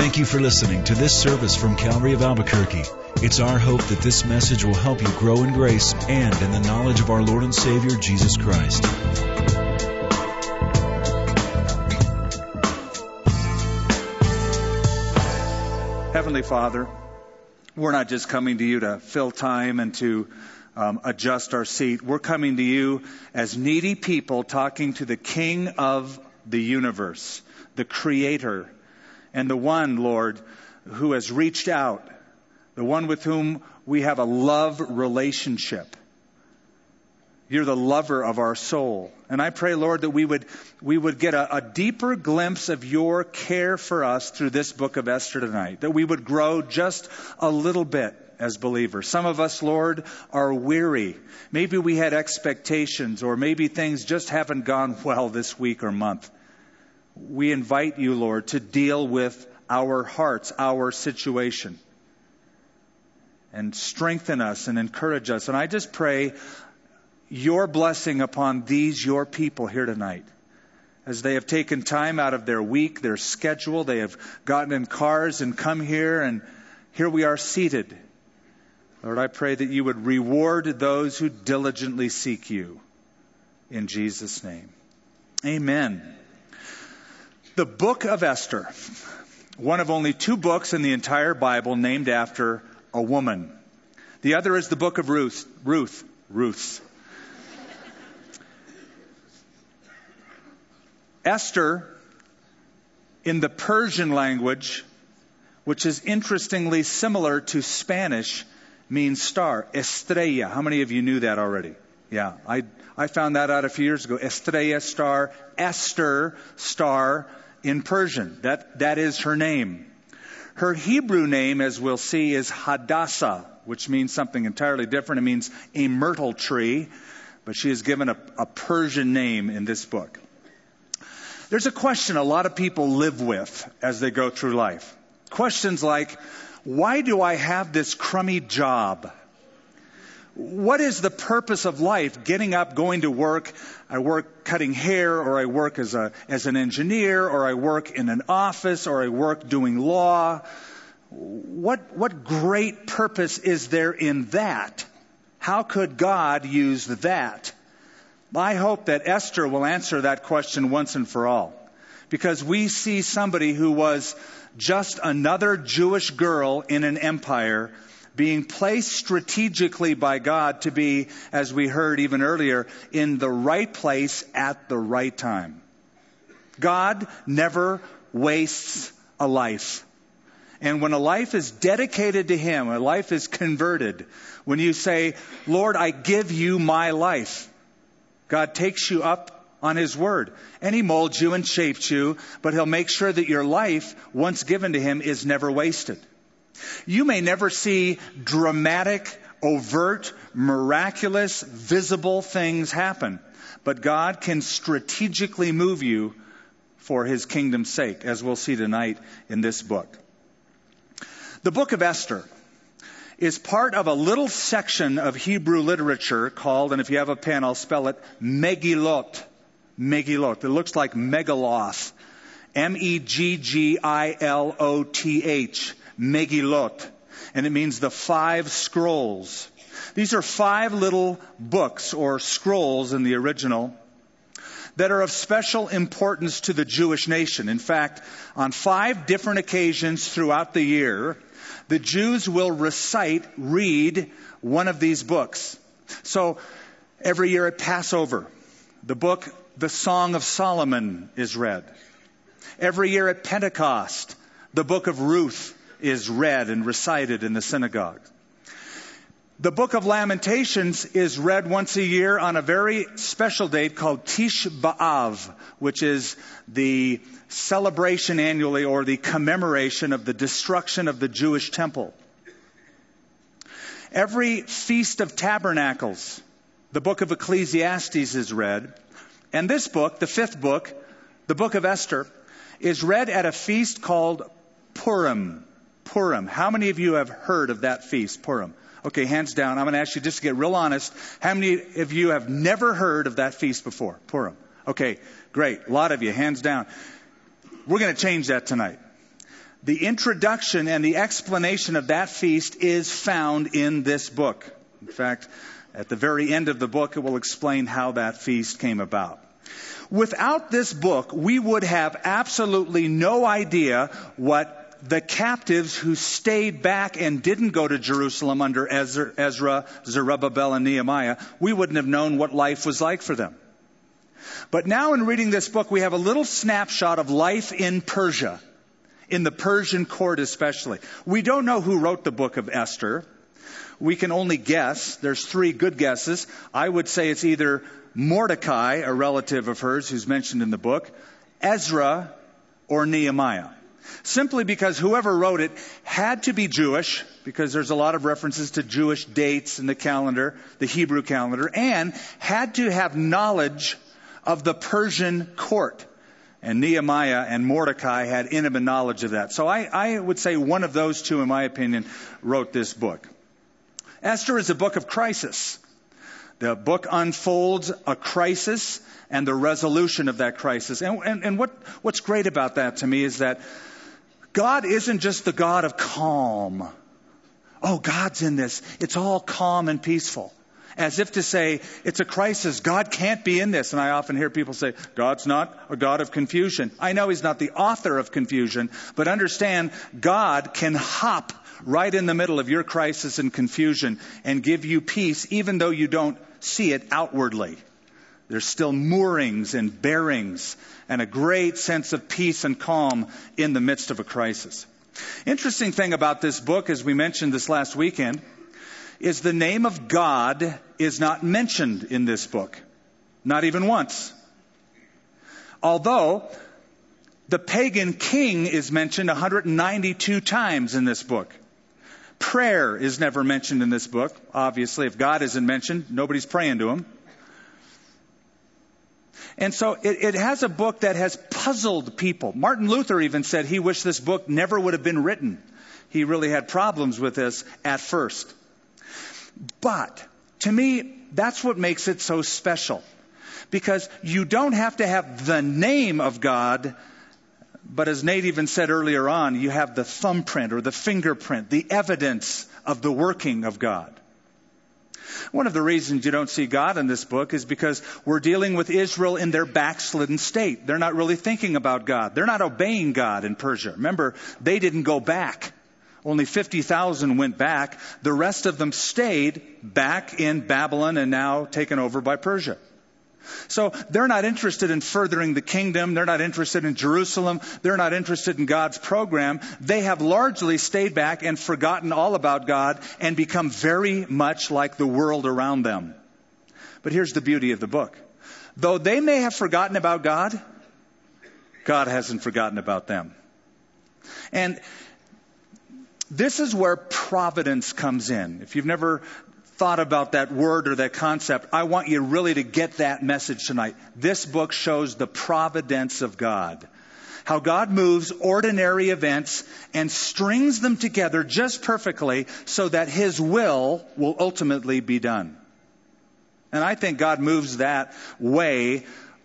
Thank you for listening to this service from Calvary of Albuquerque. It's our hope that this message will help you grow in grace and in the knowledge of our Lord and Savior, Jesus Christ. Heavenly Father, we're not just coming to you to fill time and to adjust our seat. We're coming to you as needy people talking to the King of the universe, the Creator, and the one, Lord, who has reached out, the one with whom we have a love relationship. You're the lover of our soul. And I pray, Lord, that we would get a deeper glimpse of your care for us through this book of Esther tonight, that we would grow just a little bit as believers. Some of us, Lord, are weary. Maybe we had expectations, or maybe things just haven't gone well this week or month. We invite you, Lord, to deal with our hearts, our situation, and strengthen us and encourage us. And I just pray your blessing upon these, your people here tonight, as they have taken time out of their week, their schedule. They have gotten in cars and come here, and here we are seated. Lord, I pray that you would reward those who diligently seek you. In Jesus' name. Amen. The book of Esther, one of only two books in the entire Bible named after a woman. The other is the book of Ruth. Esther, in the Persian language, which is interestingly similar to Spanish, means star. Estrella. How many of you knew that already? Yeah, I found that out a few years ago. Estrella, star. Esther, star in Persian. That is her name. Her Hebrew name, as we'll see, is Hadassah, which means something entirely different. It means a myrtle tree, but she is given a Persian name in this book. There's a question a lot of people live with as they go through life. Questions like, why do I have this crummy job? What is the purpose of life? Getting up, going to work. I work cutting hair, or I work as an engineer, or I work in an office, or I work doing law. What great purpose is there in that? How could God use that? I hope that Esther will answer that question once and for all, because we see somebody who was just another Jewish girl in an empire being placed strategically by God to be, as we heard even earlier, in the right place at the right time. God never wastes a life. And when a life is dedicated to Him, a life is converted, when you say, Lord, I give you my life, God takes you up on His word. And He molds you and shapes you, but He'll make sure that your life, once given to Him, is never wasted. You may never see dramatic, overt, miraculous, visible things happen, but God can strategically move you for His kingdom's sake, as we'll see tonight in this book. The book of Esther is part of a little section of Hebrew literature called, and if you have a pen, I'll spell it, Megillot. Megillot. It looks like Megaloth. Megilloth. Megillot. And it means the 5 scrolls. These are 5 little books or scrolls in the original that are of special importance to the Jewish nation. In fact, on 5 different occasions throughout the year, the Jews will read one of these books. So every year at Passover, the Song of Solomon is read. Every year at Pentecost, the book of Ruth is read and recited in the synagogue. The book of Lamentations is read once a year on a very special date called Tish B'Av, which is the celebration annually, or the commemoration of the destruction of the Jewish temple. Every Feast of Tabernacles, the book of Ecclesiastes is read. And this book, the 5th book, the book of Esther, is read at a feast called Purim. Purim. How many of you have heard of that feast, Purim? Okay, hands down. I'm going to ask you just to get real honest. How many of you have never heard of that feast before, Purim? Okay, great. A lot of you, hands down. We're going to change that tonight. The introduction and the explanation of that feast is found in this book. In fact, at the very end of the book, it will explain how that feast came about. Without this book, we would have absolutely no idea what the captives who stayed back and didn't go to Jerusalem under Ezra, Zerubbabel, and Nehemiah, we wouldn't have known what life was like for them. But now in reading this book, we have a little snapshot of life in Persia, in the Persian court especially. We don't know who wrote the book of Esther. We can only guess. There's 3 good guesses. I would say it's either Mordecai, a relative of hers who's mentioned in the book, Ezra, or Nehemiah. Simply because whoever wrote it had to be Jewish, because there's a lot of references to Jewish dates in the calendar, the Hebrew calendar, and had to have knowledge of the Persian court. And Nehemiah and Mordecai had intimate knowledge of that. So I would say one of those two, in my opinion, wrote this book. Esther is a book of crisis. The book unfolds a crisis and the resolution of that crisis. And what's great about that to me is that God isn't just the God of calm. Oh, God's in this. It's all calm and peaceful. As if to say, it's a crisis. God can't be in this. And I often hear people say, God's not a God of confusion. I know He's not the author of confusion, but understand God can hop right in the middle of your crisis and confusion and give you peace, even though you don't see it outwardly. There's still moorings and bearings and a great sense of peace and calm in the midst of a crisis. Interesting thing about this book, as we mentioned this last weekend, is the name of God is not mentioned in this book. Not even once. Although the pagan king is mentioned 192 times in this book. Prayer is never mentioned in this book. Obviously, if God isn't mentioned, nobody's praying to Him. And so it has a book that has puzzled people. Martin Luther even said he wished this book never would have been written. He really had problems with this at first. But to me, that's what makes it so special. Because you don't have to have the name of God, but as Nate even said earlier on, you have the thumbprint or the fingerprint, the evidence of the working of God. One of the reasons you don't see God in this book is because we're dealing with Israel in their backslidden state. They're not really thinking about God. They're not obeying God in Persia. Remember, they didn't go back. Only 50,000 went back. The rest of them stayed back in Babylon and now taken over by Persia. So they're not interested in furthering the kingdom. They're not interested in Jerusalem. They're not interested in God's program. They have largely stayed back and forgotten all about God and become very much like the world around them. But here's the beauty of the book. Though they may have forgotten about God, God hasn't forgotten about them. And this is where providence comes in. If you've never thought about that word or that concept, I want you really to get that message tonight. This book shows the providence of God. How God moves ordinary events and strings them together just perfectly so that His will ultimately be done. And I think God moves that way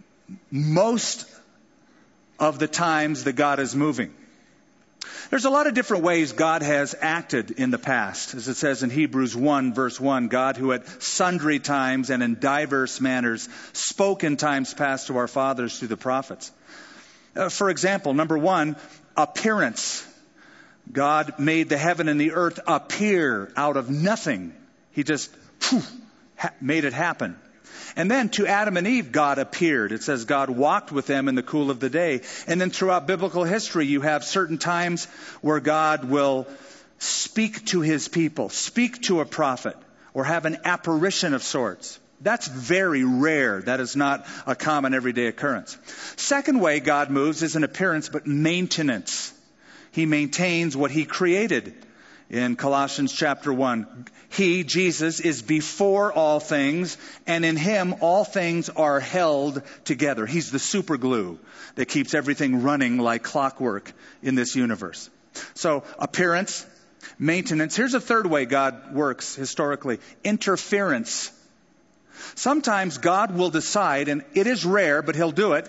most of the times that God is moving. There's a lot of different ways God has acted in the past. As it says in Hebrews 1, verse 1, God who at sundry times and in diverse manners spoke in times past to our fathers through the prophets. For example, number 1, appearance. God made the heaven and the earth appear out of nothing. He just made it happen. And then to Adam and Eve, God appeared. It says God walked with them in the cool of the day. And then throughout biblical history, you have certain times where God will speak to His people, speak to a prophet, or have an apparition of sorts. That's very rare. That is not a common everyday occurrence. Second way God moves is an appearance, but maintenance. He maintains what He created. In Colossians chapter 1, He, Jesus, is before all things, and in Him all things are held together. He's the super glue that keeps everything running like clockwork in this universe. So, appearance, maintenance. Here's a third way God works historically. Interference. Sometimes God will decide, and it is rare, but He'll do it.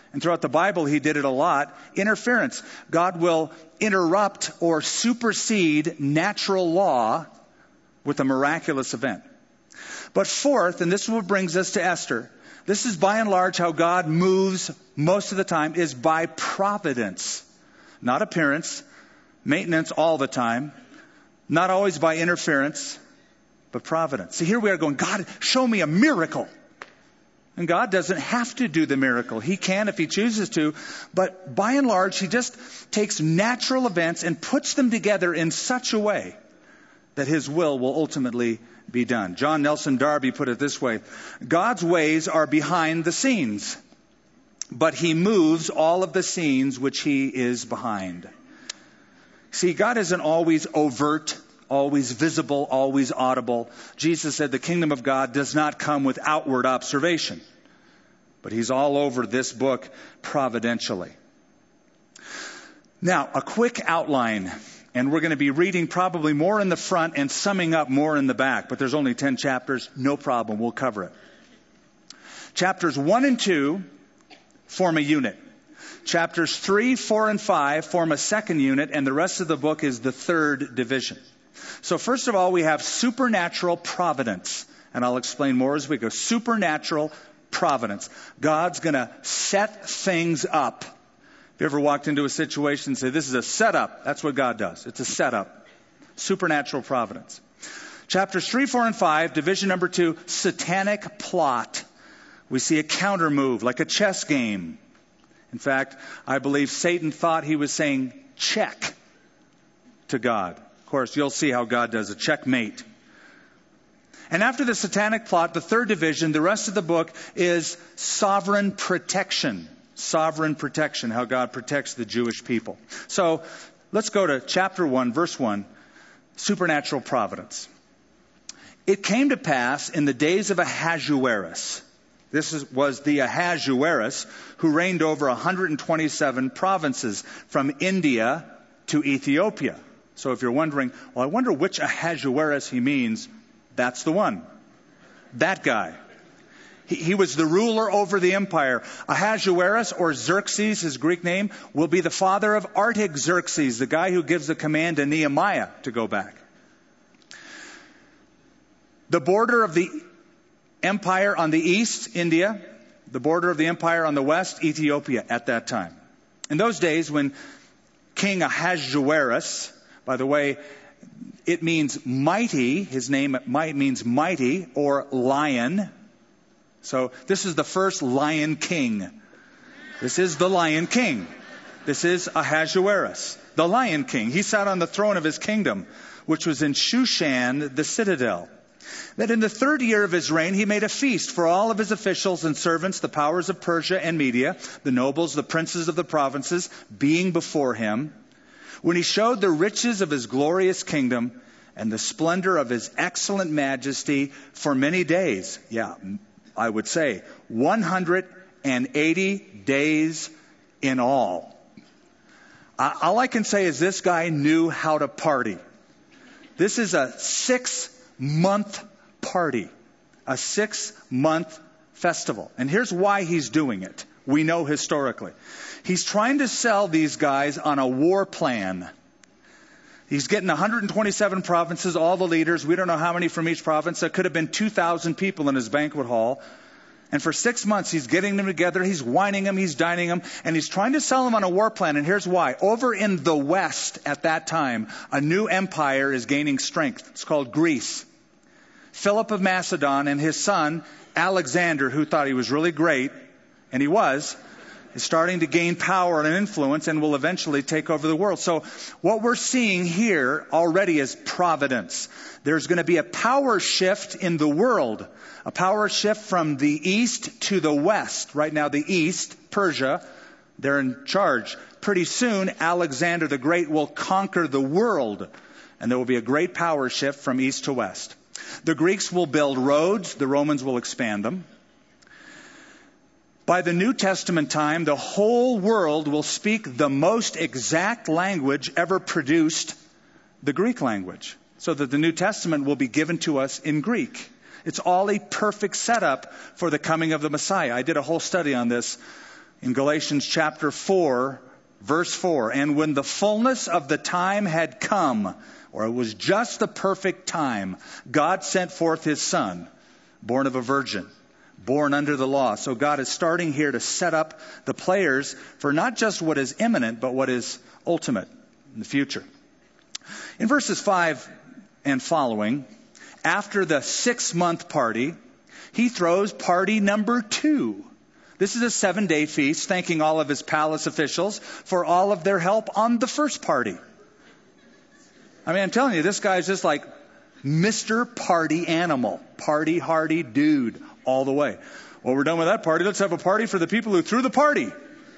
And throughout the Bible, he did it a lot. Interference. God will interrupt or supersede natural law with a miraculous event. But fourth, and this is what brings us to Esther, this is by and large how God moves most of the time, is by providence. Not appearance, maintenance all the time, not always by interference, but providence. See, here we are going, God, show me a miracle. And God doesn't have to do the miracle. He can if he chooses to. But by and large, he just takes natural events and puts them together in such a way that his will ultimately be done. John Nelson Darby put it this way: God's ways are behind the scenes, but he moves all of the scenes which he is behind. See, God isn't always overt, always visible, always audible. Jesus said the kingdom of God does not come with outward observation, but he's all over this book providentially. Now, a quick outline, and we're going to be reading probably more in the front and summing up more in the back, but there's only 10 chapters. No problem. We'll cover it. Chapters 1 and 2 form a unit. Chapters 3, 4, and 5 form a second unit, and the rest of the book is the third division. So first of all, we have supernatural providence, and I'll explain more as we go. Supernatural providence. God's going to set things up. Have you ever walked into a situation and say, this is a setup? That's what God does. It's a setup. Supernatural providence. Chapters 3, 4, and 5, division number 2, satanic plot. We see a counter move, like a chess game. In fact, I believe Satan thought he was saying check to God. Of course, you'll see how God does a checkmate. And after the satanic plot, the third division, the rest of the book is sovereign protection. Sovereign protection, how God protects the Jewish people. So let's go to chapter 1, verse 1, supernatural providence. It came to pass in the days of Ahasuerus. Was the Ahasuerus who reigned over 127 provinces from India to Ethiopia. So if you're wondering, well, I wonder which Ahasuerus he means, that's the one. That guy. He was the ruler over the empire. Ahasuerus, or Xerxes, his Greek name, will be the father of Artaxerxes, the guy who gives the command to Nehemiah to go back. The border of the empire on the east, India. The border of the empire on the west, Ethiopia at that time. In those days when King Ahasuerus, by the way, it means mighty. His name means mighty or lion. So this is the first lion king. This is the lion king. This is Ahasuerus, the lion king. He sat on the throne of his kingdom, which was in Shushan, the citadel. That in the third year of his reign, he made a feast for all of his officials and servants, the powers of Persia and Media, the nobles, the princes of the provinces, being before him. When he showed the riches of his glorious kingdom and the splendor of his excellent majesty for many days. Yeah, I would say 180 days in all. All I can say is this guy knew how to party. This is a 6-month party, a 6-month festival. And here's why he's doing it. We know historically. He's trying to sell these guys on a war plan. He's getting 127 provinces, all the leaders. We don't know how many from each province. There could have been 2,000 people in his banquet hall. And for 6 months, he's getting them together. He's wining them. He's dining them. And he's trying to sell them on a war plan. And here's why. Over in the West at that time, a new empire is gaining strength. It's called Greece. Philip of Macedon and his son, Alexander, who thought he was really great, and he was, is starting to gain power and influence and will eventually take over the world. So what we're seeing here already is providence. There's going to be a power shift in the world, a power shift from the east to the west. Right now, the east, Persia, they're in charge. Pretty soon, Alexander the Great will conquer the world, and there will be a great power shift from east to west. The Greeks will build roads. The Romans will expand them. By the New Testament time, the whole world will speak the most exact language ever produced, the Greek language, so that the New Testament will be given to us in Greek. It's all a perfect setup for the coming of the Messiah. I did a whole study on this In Galatians chapter 4, verse 4, and when the fullness of the time had come, or it was just the perfect time, God sent forth His Son, born of a virgin, born under the law. So God is starting here to set up the players for not just what is imminent, but what is ultimate in the future. In verses 5 and following, after the 6-month party, He throws party number 2. This is a 7-day feast, thanking all of His palace officials for all of their help on the first party. I mean, I'm telling you, this guy's just like Mr. Party Animal, party hardy dude all the way. Well, we're done with that party. Let's have a party for the people who threw the party.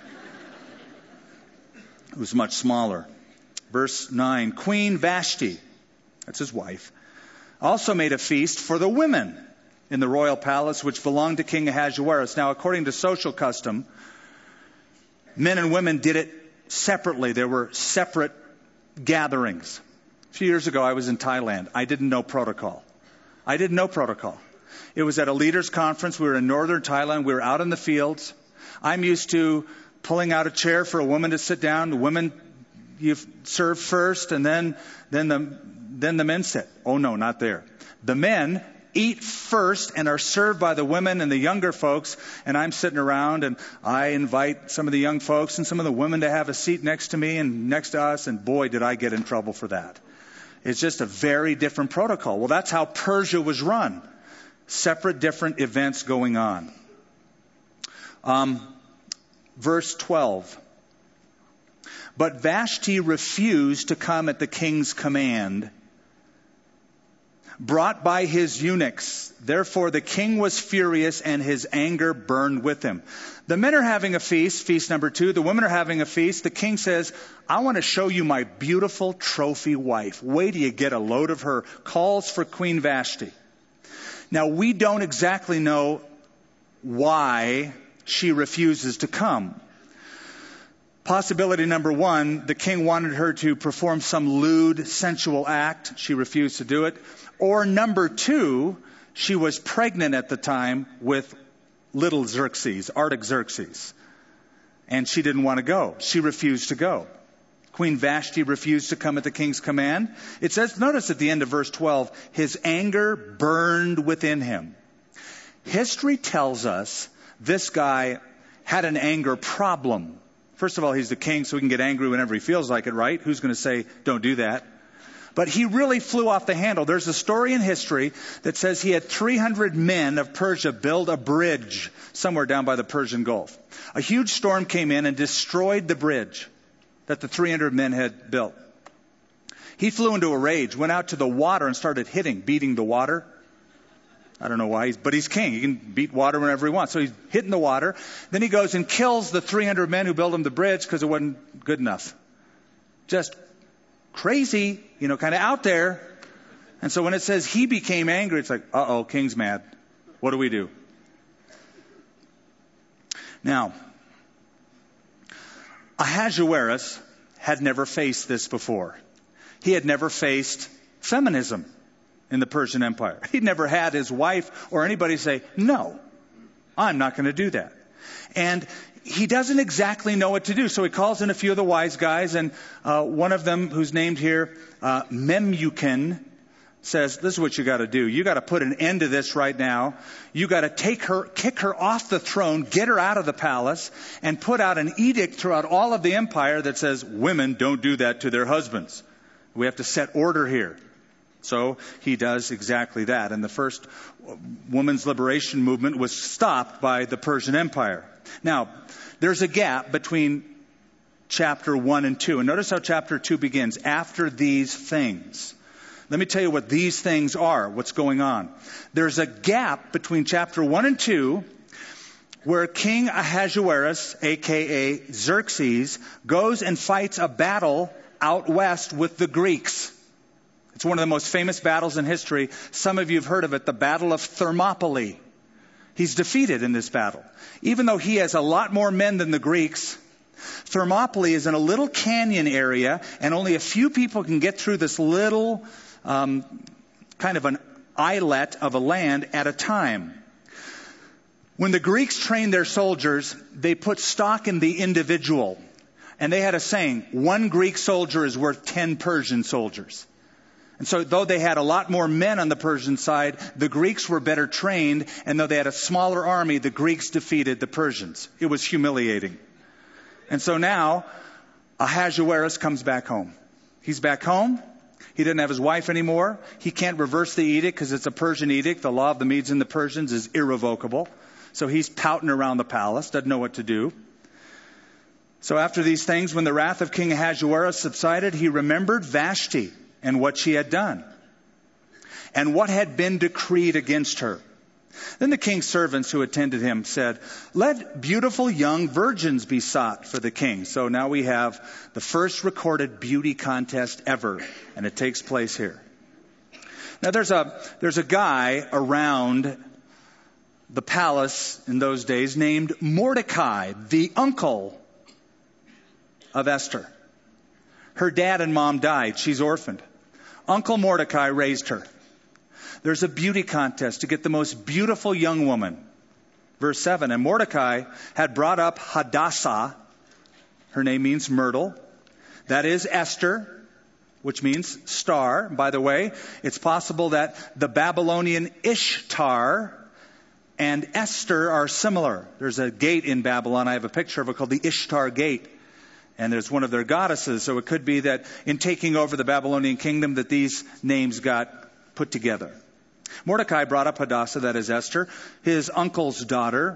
It was much smaller. Verse 9, Queen Vashti, that's his wife, also made a feast for the women in the royal palace, which belonged to King Ahasuerus. Now, according to social custom, men and women did it separately. There were separate gatherings. A few years ago, I was in Thailand. I didn't know protocol. It was at a leaders' conference. We were in northern Thailand. We were out in the fields. I'm used to pulling out a chair for a woman to sit down. The women, you serve first, and then the men sit. Oh, no, not there. The men eat first and are served by the women and the younger folks, and I'm sitting around and I invite some of the young folks and some of the women to have a seat next to me and next to us, and boy, did I get in trouble for that. It's just a very different protocol. Well, that's how Persia was run. Separate, different events going on. Verse 12. But Vashti refused to come at the king's command, brought by his eunuchs. Therefore the king was furious and his anger burned with him. The men are having a feast, feast number 2. The women are having a feast. The king says, I want to show you my beautiful trophy wife. Wait till you get a load of her. Calls for Queen Vashti. Now, we don't exactly know why she refuses to come. Possibility number 1, the king wanted her to perform some lewd, sensual act. She refused to do it. Or number 2, she was pregnant at the time with little Xerxes, Artaxerxes. And she didn't want to go. She refused to go. Queen Vashti refused to come at the king's command. It says, notice at the end of verse 12, his anger burned within him. History tells us this guy had an anger problem. First of all, he's the king, so he can get angry whenever he feels like it, right? Who's going to say, don't do that? But he really flew off the handle. There's a story in history that says he had 300 men of Persia build a bridge somewhere down by the Persian Gulf. A huge storm came in and destroyed the bridge that the 300 men had built. He flew into a rage, went out to the water and started beating the water. I don't know why, but he's king. He can beat water whenever he wants. So he's hitting the water. Then he goes and kills the 300 men who built him the bridge because it wasn't good enough. Just crazy, kind of out there. And so when it says he became angry, it's like, uh-oh, king's mad. What do we do? Now, Ahasuerus had never faced this before. He had never faced feminism in the Persian Empire. He'd never had his wife or anybody say, no, I'm not going to do that. And he doesn't exactly know what to do. So he calls in a few of the wise guys, and one of them, who's named here, Memucan, says, this is what you got to do. You got to put an end to this right now. You got to kick her off the throne, get her out of the palace, and put out an edict throughout all of the empire that says women don't do that to their husbands. We have to set order here. So he does exactly that. And the first women's liberation movement was stopped by the Persian Empire. Now, there's a gap between chapter 1 and 2. And notice how chapter 2 begins. After these things. Let me tell you what these things are, what's going on. There's a gap between chapter 1 and 2 where King Ahasuerus, a.k.a. Xerxes, goes and fights a battle out west with the Greeks. It's one of the most famous battles in history. Some of you have heard of it, the Battle of Thermopylae. He's defeated in this battle. Even though he has a lot more men than the Greeks, Thermopylae is in a little canyon area, and only a few people can get through this little kind of an islet of a land at a time. When the Greeks trained their soldiers, they put stock in the individual. And they had a saying, 1 Greek soldier is worth 10 Persian soldiers. And so though they had a lot more men on the Persian side, the Greeks were better trained. And though they had a smaller army, the Greeks defeated the Persians. It was humiliating. And so now Ahasuerus comes back home. He's back home. He doesn't have his wife anymore. He can't reverse the edict because it's a Persian edict. The law of the Medes and the Persians is irrevocable. So he's pouting around the palace, doesn't know what to do. So after these things, when the wrath of King Ahasuerus subsided, he remembered Vashti and what she had done, and what had been decreed against her. Then the king's servants who attended him said, "Let beautiful young virgins be sought for the king." So now we have the first recorded beauty contest ever, and it takes place here. Now there's a guy around the palace in those days named Mordecai, the uncle of Esther. Her dad and mom died. She's orphaned. Uncle Mordecai raised her. There's a beauty contest to get the most beautiful young woman. Verse 7, and Mordecai had brought up Hadassah. Her name means myrtle. That is Esther, which means star. By the way, it's possible that the Babylonian Ishtar and Esther are similar. There's a gate in Babylon. I have a picture of it called the Ishtar Gate. And there's one of their goddesses. So it could be that in taking over the Babylonian kingdom that these names got put together. Mordecai brought up Hadassah, that is Esther, his uncle's daughter,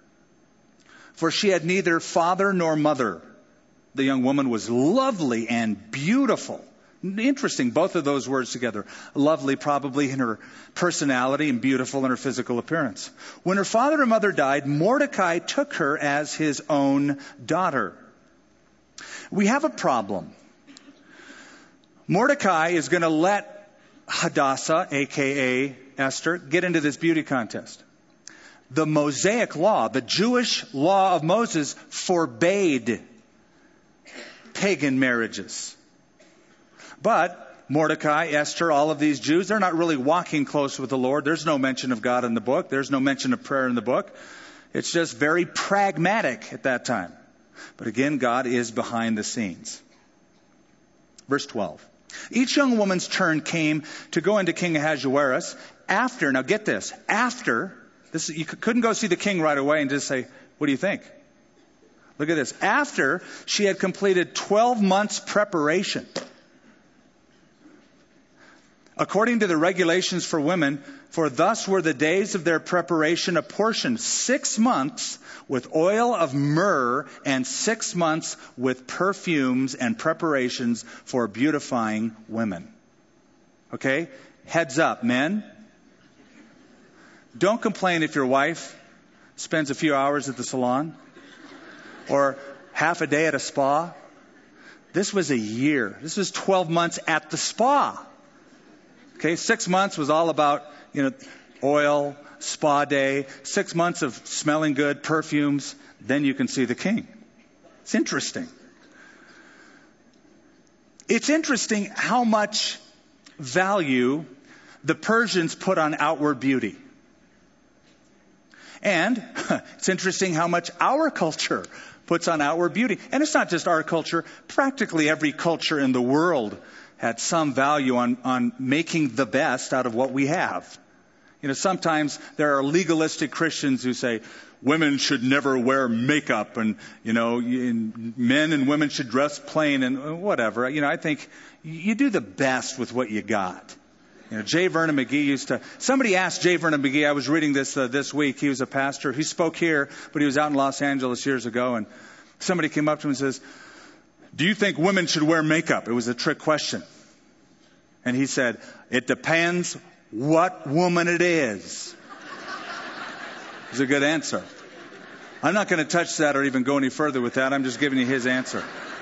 for she had neither father nor mother. The young woman was lovely and beautiful. Interesting, both of those words together. Lovely probably in her personality and beautiful in her physical appearance. When her father and mother died, Mordecai took her as his own daughter. We have a problem. Mordecai is going to let Hadassah, a.k.a. Esther, get into this beauty contest. The Mosaic law, the Jewish law of Moses, forbade pagan marriages. But Mordecai, Esther, all of these Jews, they're not really walking close with the Lord. There's no mention of God in the book. There's no mention of prayer in the book. It's just very pragmatic at that time. But again, God is behind the scenes. Verse 12. Each young woman's turn came to go into King Ahasuerus after, now get this, you couldn't go see the king right away and just say, what do you think? Look at this. After she had completed 12 months preparation. According to the regulations for women, for thus were the days of their preparation apportioned 6 months with oil of myrrh and 6 months with perfumes and preparations for beautifying women. Okay? Heads up, men. Don't complain if your wife spends a few hours at the salon or half a day at a spa. This was a year. This was 12 months at the spa. Okay, 6 months was all about, oil, spa day. 6 months of smelling good, perfumes. Then you can see the king. It's interesting. It's interesting how much value the Persians put on outward beauty. And it's interesting how much our culture puts on outward beauty. And it's not just our culture. Practically every culture in the world had some value on making the best out of what we have. Sometimes there are legalistic Christians who say women should never wear makeup and, men and women should dress plain and whatever. I think you do the best with what you got. J. Vernon McGee somebody asked J. Vernon McGee, I was reading this week, he was a pastor, he spoke here, but he was out in Los Angeles years ago, and somebody came up to him and says, do you think women should wear makeup? It was a trick question. And he said, it depends what woman it is. It was a good answer. I'm not going to touch that or even go any further with that. I'm just giving you his answer.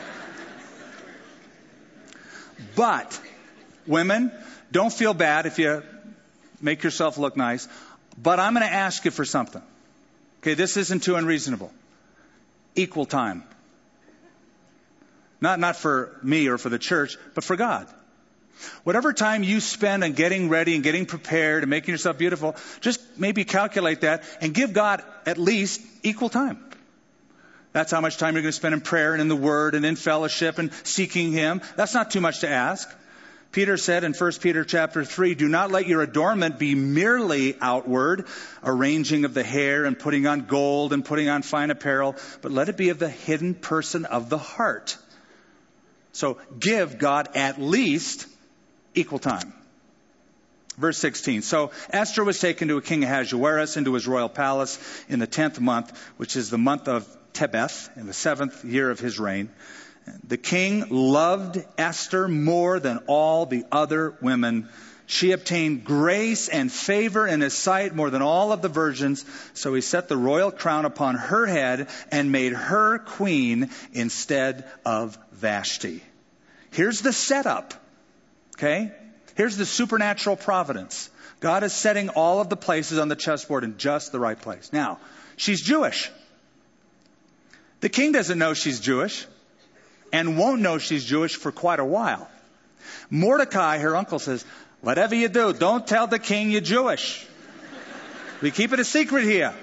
But, women, don't feel bad if you make yourself look nice. But I'm going to ask you for something. Okay, this isn't too unreasonable. Equal time. Not for me or for the church, but for God. Whatever time you spend on getting ready and getting prepared and making yourself beautiful, just maybe calculate that and give God at least equal time. That's how much time you're going to spend in prayer and in the Word and in fellowship and seeking Him. That's not too much to ask. Peter said in 1 Peter chapter 3, do not let your adornment be merely outward, arranging of the hair and putting on gold and putting on fine apparel, but let it be of the hidden person of the heart. So give God at least equal time. Verse 16. So Esther was taken to King Ahasuerus into his royal palace in the 10th month, which is the month of Tebeth, in the 7th year of his reign. The king loved Esther more than all the other women. She obtained grace and favor in his sight more than all of the virgins. So he set the royal crown upon her head and made her queen instead of Vashti. Here's the setup. Okay? Here's the supernatural providence. God is setting all of the places on the chessboard in just the right place. Now, she's Jewish. The king doesn't know she's Jewish and won't know she's Jewish for quite a while. Mordecai, her uncle, says, whatever you do, don't tell the king you're Jewish. We keep it a secret here.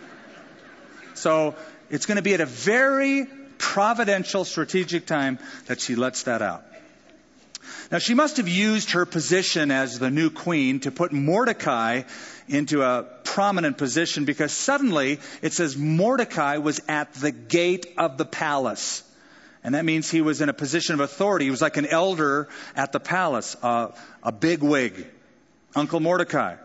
So it's going to be at a very providential, strategic time that she lets that out. Now, she must have used her position as the new queen to put Mordecai into a prominent position, because suddenly it says Mordecai was at the gate of the palace. And that means he was in a position of authority. He was like an elder at the palace, a bigwig, Uncle Mordecai.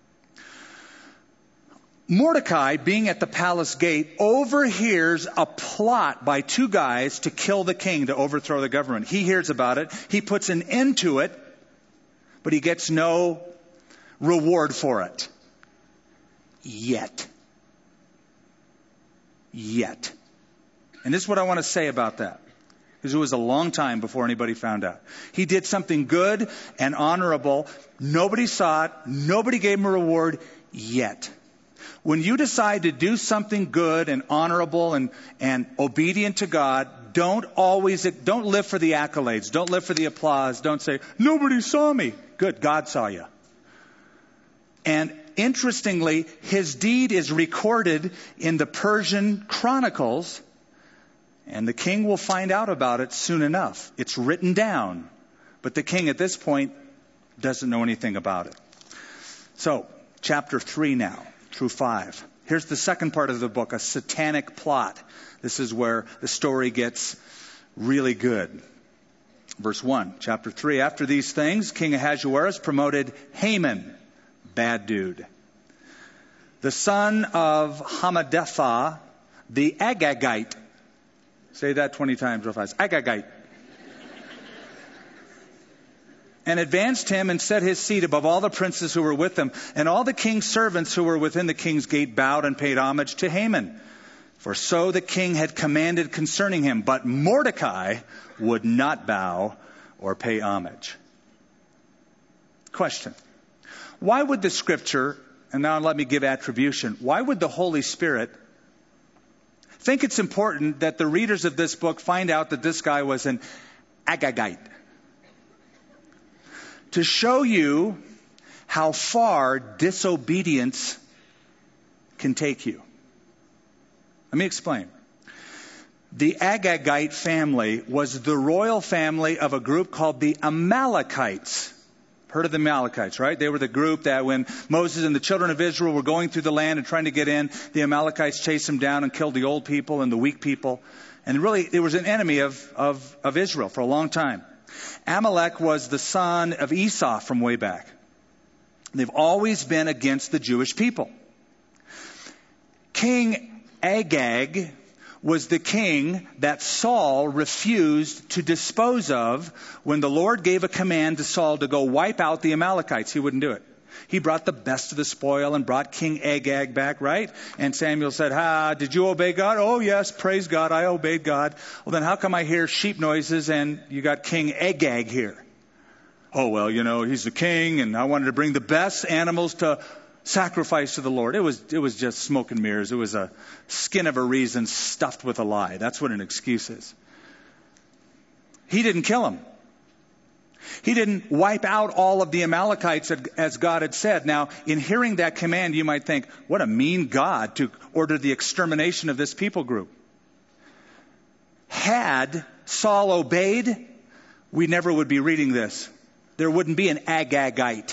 Mordecai, being at the palace gate, overhears a plot by two guys to kill the king, to overthrow the government. He hears about it. He puts an end to it, but he gets no reward for it. Yet. And this is what I want to say about that, because it was a long time before anybody found out. He did something good and honorable. Nobody saw it. Nobody gave him a reward yet. When you decide to do something good and honorable and obedient to God, don't live for the accolades. Don't live for the applause. Don't say, nobody saw me. Good, God saw you. And interestingly, his deed is recorded in the Persian Chronicles, and the king will find out about it soon enough. It's written down, but the king at this point doesn't know anything about it. So, chapter 3 now. Through 5. Here's the second part of the book, a satanic plot. This is where the story gets really good. Verse 1, chapter 3. After these things, King Ahasuerus promoted Haman, bad dude, the son of Hammedatha, the Agagite. Say that 20 times real fast. Agagite. And advanced him and set his seat above all the princes who were with him. And all the king's servants who were within the king's gate bowed and paid homage to Haman. For so the king had commanded concerning him. But Mordecai would not bow or pay homage. Question. Why would the scripture, and now let me give attribution, why would the Holy Spirit think it's important that the readers of this book find out that this guy was an Agagite? To show you how far disobedience can take you. Let me explain. The Agagite family was the royal family of a group called the Amalekites. Heard of the Amalekites, right? They were the group that when Moses and the children of Israel were going through the land and trying to get in, the chased them down and killed the old people and the weak people. And really, it was an enemy of Israel for a long time. Amalek was the son of Esau from way back. They've always been against the Jewish people. King Agag was the king that Saul refused to dispose of when the Lord gave a command to Saul to go wipe out the Amalekites. He wouldn't do it. He brought the best of the spoil and brought King Agag back, right? And Samuel said, did you obey God? Oh, yes, praise God, I obeyed God. Well, then how come I hear sheep noises and you got King Agag here? Oh, well, he's the king and I wanted to bring the best animals to sacrifice to the Lord. It was just smoke and mirrors. It was a skin of a reason stuffed with a lie. That's what an excuse is. He didn't kill him. He didn't wipe out all of the Amalekites as God had said. Now, in hearing that command, you might think, what a mean God to order the extermination of this people group. Had Saul obeyed, we never would be reading this. There wouldn't be an Agagite.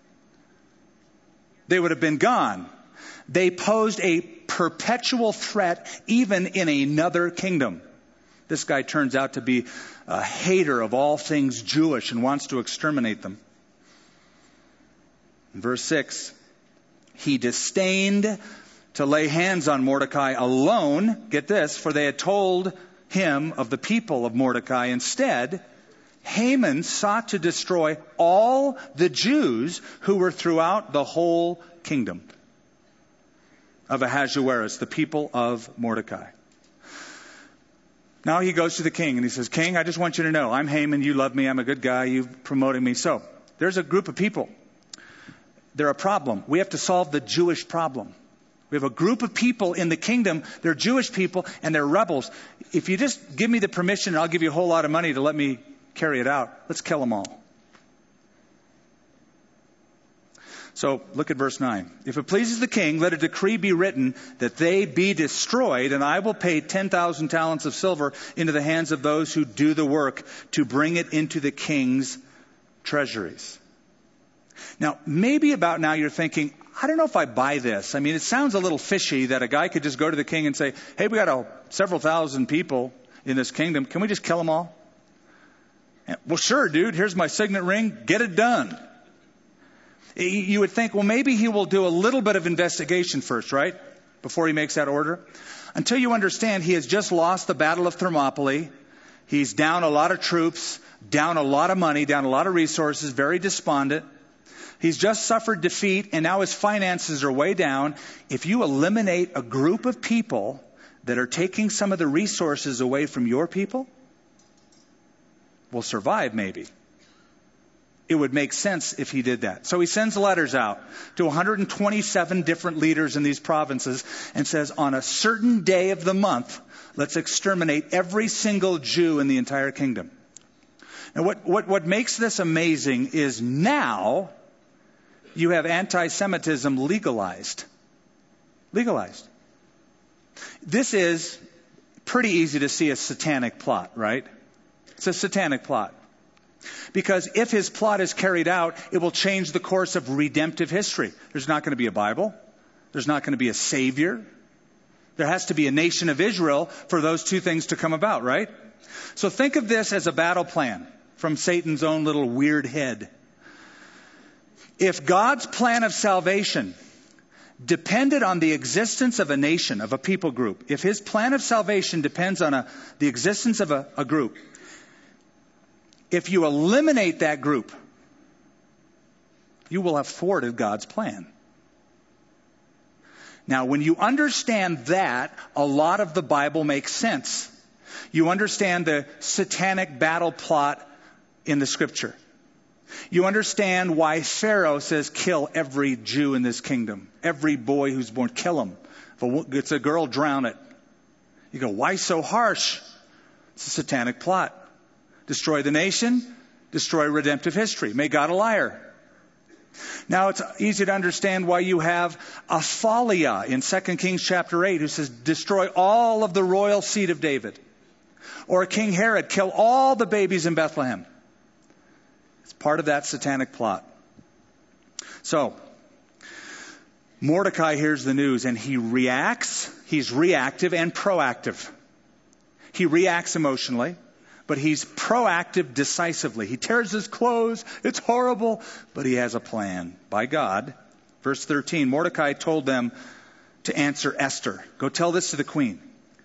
They would have been gone. They posed a perpetual threat even in another kingdom. This guy turns out to be a hater of all things Jewish and wants to exterminate them. In verse 6, he disdained to lay hands on Mordecai alone. Get this, for they had told him of the people of Mordecai. Instead, Haman sought to destroy all the Jews who were throughout the whole kingdom of Ahasuerus, the people of Mordecai. Now he goes to the king and he says, King, I just want you to know, I'm Haman, you love me, I'm a good guy, you've promoted me. So, there's a group of people. They're a problem. We have to solve the Jewish problem. We have a group of people in the kingdom, they're Jewish people and they're rebels. If you just give me the permission, I'll give you a whole lot of money to let me carry it out. Let's kill them all. So look at verse 9. If it pleases the king, let a decree be written that they be destroyed, and I will pay 10,000 talents of silver into the hands of those who do the work to bring it into the king's treasuries. Now, maybe about now you're thinking, I don't know if I buy this. I mean, it sounds a little fishy that a guy could just go to the king and say, hey, we got several thousand people in this kingdom. Can we just kill them all? Well, sure, dude. Here's my signet ring. Get it done. You would think, well, maybe he will do a little bit of investigation first, right? Before he makes that order. Until you understand, he has just lost the Battle of Thermopylae. He's down a lot of troops, down a lot of money, down a lot of resources, very despondent. He's just suffered defeat, and now his finances are way down. If you eliminate a group of people that are taking some of the resources away from your people, we'll survive maybe. It would make sense if he did that. So he sends letters out to 127 different leaders in these provinces and says, on a certain day of the month, let's exterminate every single Jew in the entire kingdom. Now what makes this amazing is now you have anti-Semitism legalized. Legalized. This is pretty easy to see a satanic plot, right? It's a satanic plot. Because if his plot is carried out, it will change the course of redemptive history. There's not going to be a Bible. There's not going to be a Savior. There has to be a nation of Israel for those two things to come about, right? So think of this as a battle plan from Satan's own little weird head. If God's plan of salvation depended on the existence of a nation, of a people group, if his plan of salvation depends on the existence of a group, if you eliminate that group, you will have thwarted God's plan. Now, when you understand that, a lot of the Bible makes sense. You understand the satanic battle plot in the Scripture. You understand why Pharaoh says, kill every Jew in this kingdom. Every boy who's born, kill him. If it's a girl, drown it. You go, why so harsh? It's a satanic plot. Destroy the nation, destroy redemptive history. Make God a liar. Now it's easy to understand why you have Athaliah in 2 Kings chapter 8 who says, destroy all of the royal seed of David. Or King Herod, kill all the babies in Bethlehem. It's part of that satanic plot. So, Mordecai hears the news and he reacts. He's reactive and proactive. He reacts emotionally. But he's proactive decisively. He tears his clothes. It's horrible. But he has a plan by God. Verse 13, Mordecai told them to answer Esther. Go tell this to the queen.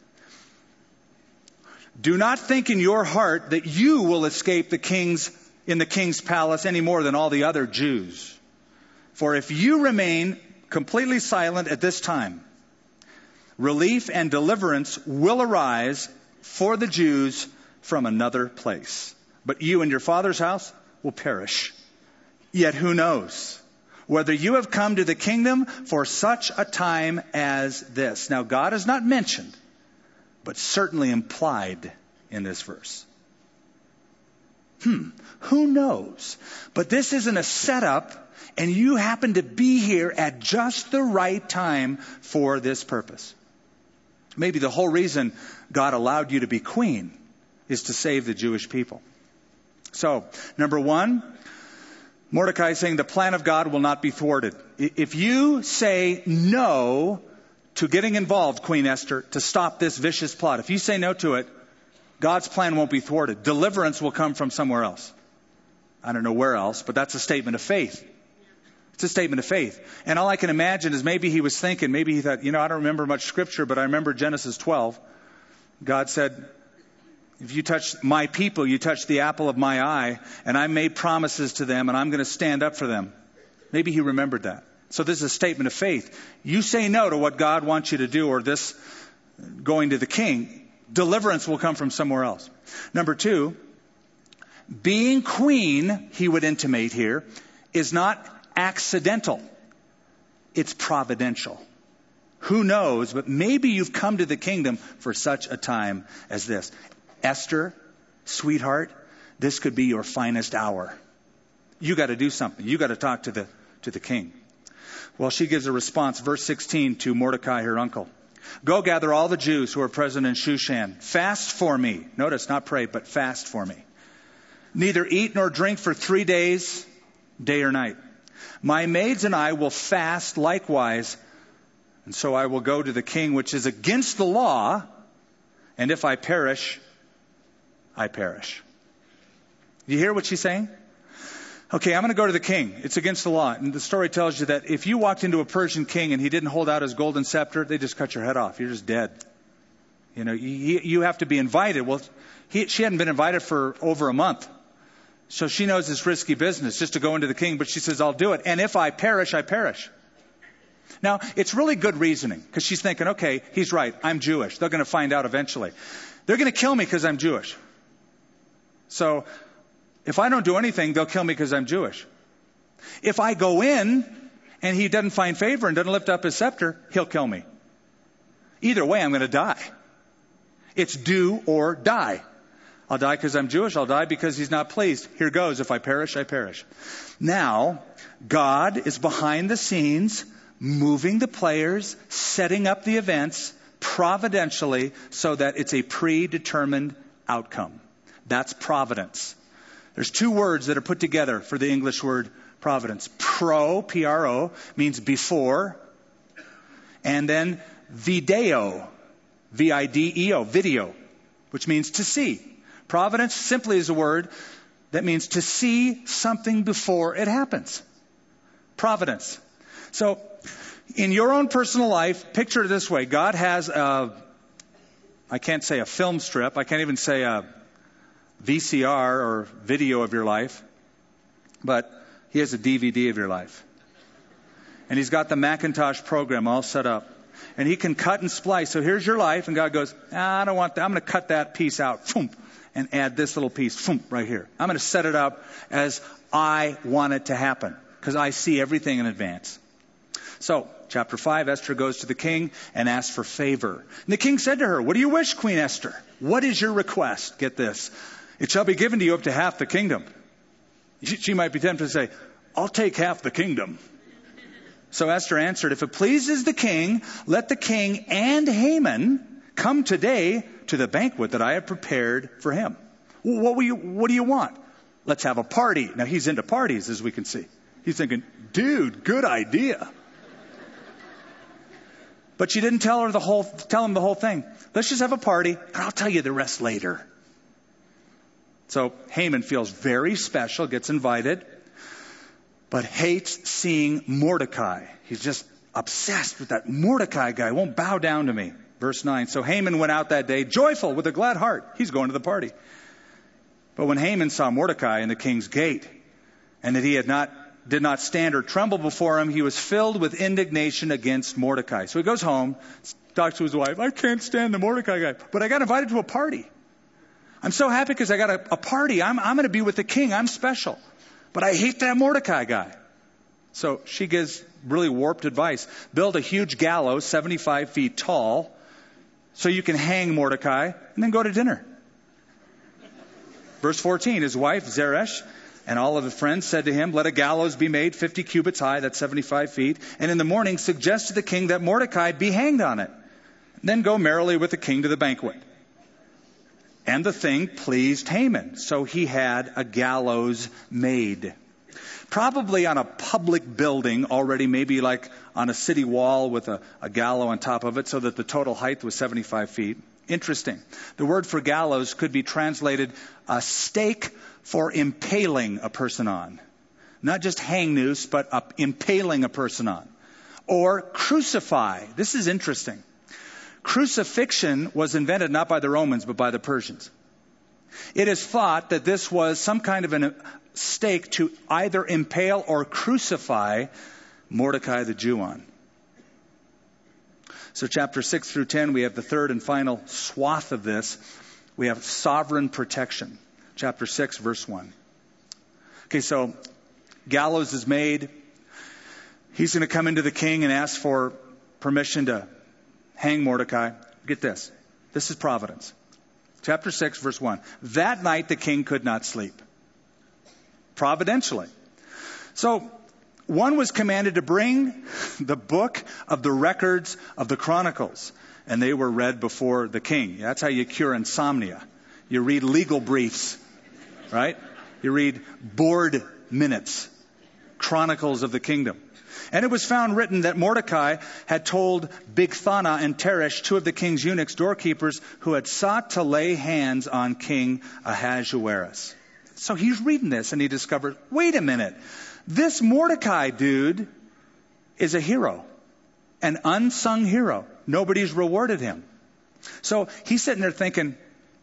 Do not think in your heart that you will escape in the king's palace any more than all the other Jews. For if you remain completely silent at this time, relief and deliverance will arise for the Jews from another place. But you and your father's house will perish. Yet who knows whether you have come to the kingdom for such a time as this. Now God is not mentioned, but certainly implied in this verse. Who knows? But this isn't a setup, and you happen to be here at just the right time for this purpose. Maybe the whole reason God allowed you to be queen is to save the Jewish people. So, number one, Mordecai is saying the plan of God will not be thwarted. If you say no to getting involved, Queen Esther, to stop this vicious plot, if you say no to it, God's plan won't be thwarted. Deliverance will come from somewhere else. I don't know where else, but that's a statement of faith. It's a statement of faith. And all I can imagine is maybe he was thinking, maybe he thought, I don't remember much scripture, but I remember Genesis 12. God said, if you touch my people, you touch the apple of my eye, and I made promises to them, and I'm going to stand up for them. Maybe he remembered that. So this is a statement of faith. You say no to what God wants you to do, or this going to the king, deliverance will come from somewhere else. Number two, being queen, he would intimate here, is not accidental. It's providential. Who knows, but maybe you've come to the kingdom for such a time as this. Esther, sweetheart, this could be your finest hour. You got to do something. You got to talk to the king. Well, she gives a response, verse 16, to Mordecai, her uncle. Go gather all the Jews who are present in Shushan. Fast for me. Notice, not pray, but fast for me. Neither eat nor drink for 3 days, day or night. My maids and I will fast likewise, and so I will go to the king, which is against the law, and if I perish, I perish. You hear what she's saying? Okay, I'm going to go to the king. It's against the law. And the story tells you that if you walked into a Persian king and he didn't hold out his golden scepter, they just cut your head off. You're just dead. You have to be invited. Well, she hadn't been invited for over a month. So she knows it's risky business just to go into the king, but she says, I'll do it. And if I perish, I perish. Now, it's really good reasoning, because she's thinking, okay, he's right. I'm Jewish. They're going to find out eventually. They're going to kill me because I'm Jewish. So if I don't do anything, they'll kill me because I'm Jewish. If I go in and he doesn't find favor and doesn't lift up his scepter, he'll kill me. Either way, I'm going to die. It's do or die. I'll die because I'm Jewish. I'll die because he's not pleased. Here goes. If I perish, I perish. Now, God is behind the scenes, moving the players, setting up the events providentially so that it's a predetermined outcome. That's providence. There's two words that are put together for the English word providence. Pro, P-R-O, means before. And then video, V-I-D-E-O, video, which means to see. Providence simply is a word that means to see something before it happens. Providence. So, in your own personal life, picture it this way. God has I can't say a film strip. I can't even say a VCR or video of your life. But he has a DVD of your life. And he's got the Macintosh program all set up. And he can cut and splice. So here's your life. And God goes, I don't want that. I'm going to cut that piece out. Phoom, and add this little piece. Phoom, right here. I'm going to set it up as I want it to happen. Because I see everything in advance. So, chapter 5, Esther goes to the king and asks for favor. And the king said to her, what do you wish, Queen Esther? What is your request? Get this. It shall be given to you up to half the kingdom. She might be tempted to say, I'll take half the kingdom. So Esther answered, if it pleases the king, let the king and Haman come today to the banquet that I have prepared for him. What do you want? Let's have a party. Now he's into parties, as we can see. He's thinking, dude, good idea. But she didn't tell him the whole thing. Let's just have a party, and I'll tell you the rest later. So Haman feels very special, gets invited, but hates seeing Mordecai. He's just obsessed with that Mordecai guy. Won't bow down to me. Verse 9. So Haman went out that day, joyful, with a glad heart. He's going to the party. But when Haman saw Mordecai in the king's gate, and that he did not stand or tremble before him, he was filled with indignation against Mordecai. So he goes home, talks to his wife. I can't stand the Mordecai guy, but I got invited to a party. I'm so happy because I got a party. I'm going to be with the king. I'm special. But I hate that Mordecai guy. So she gives really warped advice. Build a huge gallows, 75 feet tall, so you can hang Mordecai, and then go to dinner. Verse 14, his wife Zeresh and all of his friends said to him, let a gallows be made 50 cubits high, that's 75 feet, and in the morning suggest to the king that Mordecai be hanged on it. Then go merrily with the king to the banquet. And the thing pleased Haman, so he had a gallows made. Probably on a public building already, maybe like on a city wall with a gallows on top of it, so that the total height was 75 feet. Interesting. The word for gallows could be translated a stake for impaling a person on. Not just hang noose, but impaling a person on. Or crucify. This is interesting. Crucifixion was invented not by the Romans, but by the Persians. It is thought that this was some kind of a stake to either impale or crucify Mordecai the Jew on. So chapter 6 through 10, we have the third and final swath of this. We have sovereign protection. Chapter 6, verse 1. Okay, so gallows is made. He's going to come into the king and ask for permission to hang Mordecai. Get this. This is providence. Chapter 6, verse 1. That night the king could not sleep. Providentially. So, one was commanded to bring the book of the records of the Chronicles, and they were read before the king. That's how you cure insomnia. You read legal briefs, right? You read board minutes, Chronicles of the kingdom. And it was found written that Mordecai had told Bigthana and Teresh, two of the king's eunuchs, doorkeepers, who had sought to lay hands on King Ahasuerus. So he's reading this and he discovers, wait a minute, this Mordecai dude is a hero, an unsung hero. Nobody's rewarded him. So he's sitting there thinking,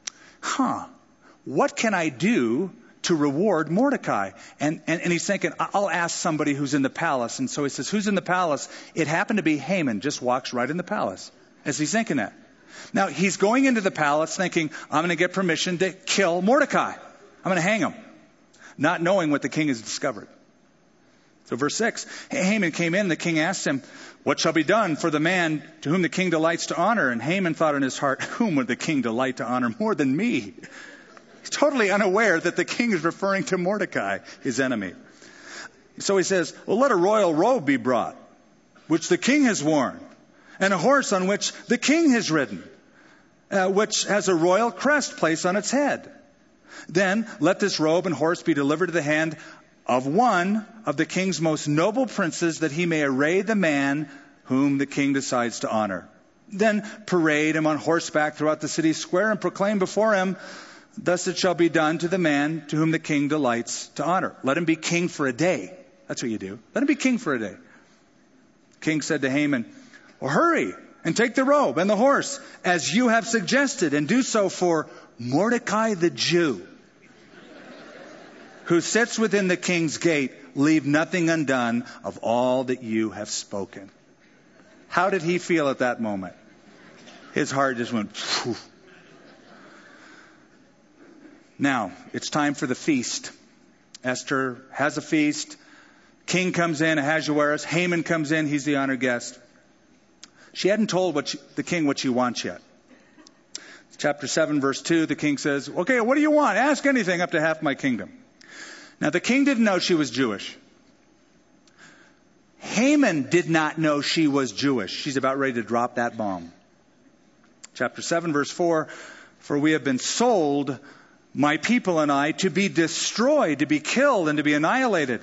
what can I do to reward Mordecai? And he's thinking, I'll ask somebody who's in the palace. And so he says, who's in the palace? It happened to be Haman, just walks right in the palace as he's thinking that. Now, he's going into the palace thinking, I'm going to get permission to kill Mordecai. I'm going to hang him, not knowing what the king has discovered. So verse 6, Haman came in, the king asked him, what shall be done for the man to whom the king delights to honor? And Haman thought in his heart, whom would the king delight to honor more than me? He's totally unaware that the king is referring to Mordecai, his enemy. So he says, well, let a royal robe be brought, which the king has worn, and a horse on which the king has ridden, which has a royal crest placed on its head. Then let this robe and horse be delivered to the hand of one of the king's most noble princes, that he may array the man whom the king decides to honor. Then parade him on horseback throughout the city square and proclaim before him, thus it shall be done to the man to whom the king delights to honor. Let him be king for a day. That's what you do. Let him be king for a day. The king said to Haman, well, hurry and take the robe and the horse as you have suggested, and do so for Mordecai the Jew, who sits within the king's gate. Leave nothing undone of all that you have spoken. How did he feel at that moment? His heart just went, phew. Now, it's time for the feast. Esther has a feast. King comes in, Ahasuerus. Haman comes in, he's the honored guest. She hadn't told the king what she wants yet. Chapter 7, verse 2, the king says, okay, what do you want? Ask anything up to half my kingdom. Now, the king didn't know she was Jewish. Haman did not know she was Jewish. She's about ready to drop that bomb. Chapter 7, verse 4, for we have been sold, my people and I, to be destroyed, to be killed, and to be annihilated.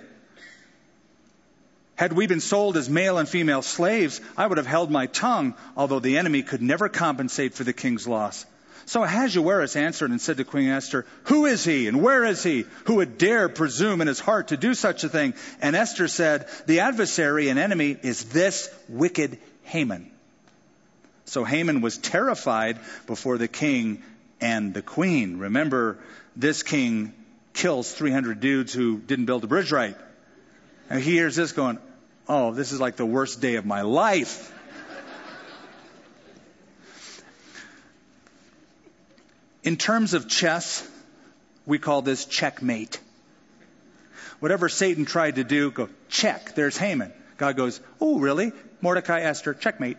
Had we been sold as male and female slaves, I would have held my tongue, although the enemy could never compensate for the king's loss. So Ahasuerus answered and said to Queen Esther, who is he and where is he who would dare presume in his heart to do such a thing? And Esther said, the adversary and enemy is this wicked Haman. So Haman was terrified before the king and the queen. Remember, this king kills 300 dudes who didn't build the bridge right. And he hears this going, oh, this is like the worst day of my life. In terms of chess, we call this checkmate. Whatever Satan tried to do, go, check, there's Haman. God goes, oh, really? Mordecai, Esther, checkmate.